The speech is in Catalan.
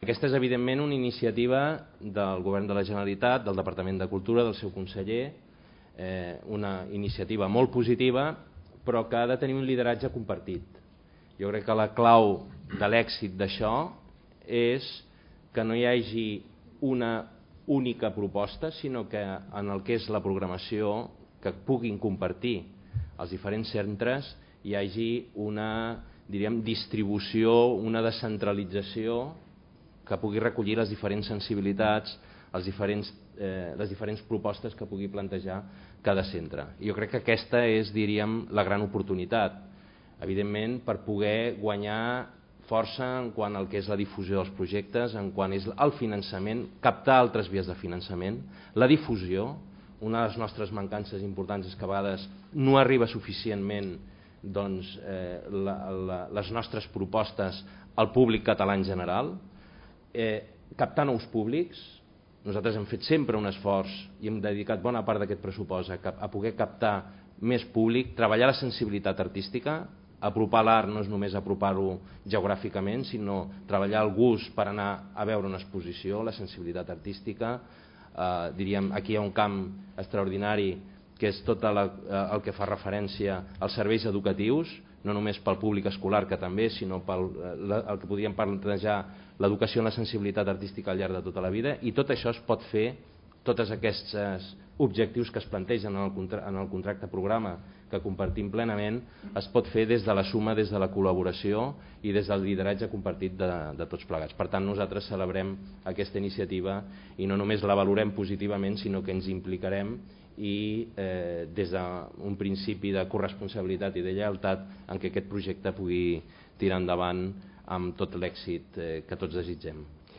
aquesta és evidentment una iniciativa del Govern de la Generalitat, del Departament de Cultura, del seu conseller, una iniciativa molt positiva, però que ha de tenir un lideratge compartit. Jo crec que la clau de l'èxit d'això és que no hi hagi una única proposta, sinó que en el que és la programació que puguin compartir els diferents centres hi hagi una, diríem, distribució, una descentralització que pugui recollir les diferents sensibilitats, les diferents propostes que pugui plantejar cada centre. Jo crec que aquesta és, diríem, la gran oportunitat, evidentment, per poder guanyar força en quant al que és la difusió dels projectes, en quant és el finançament, captar altres vies de finançament, la difusió. Una de les nostres mancances importants és que a vegades no arriba suficientment les nostres propostes al públic català en general, captar nous públics. Nosaltres hem fet sempre un esforç i hem dedicat bona part d'aquest pressupost a poder captar més públic, treballar la sensibilitat artística. Apropar l'art no és només apropar-ho geogràficament, sinó treballar el gust per anar a veure una exposició, la sensibilitat artística. Diríem, aquí hi ha un camp extraordinari que és tot el que fa referència als serveis educatius, no només pel públic escolar, que també, sinó pel que podríem plantejar l'educació en la sensibilitat artística al llarg de tota la vida, i tot això es pot fer, tots aquests objectius que es plantegen en el contracte programa que compartim plenament, es pot fer des de la suma, des de la col·laboració i des del lideratge compartit de tots plegats. Per tant, nosaltres celebrem aquesta iniciativa i no només la valorem positivament, sinó que ens implicarem i des d'un principi de corresponsabilitat i de lleialtat en què aquest projecte pugui tirar endavant amb tot l'èxit que tots desitgem.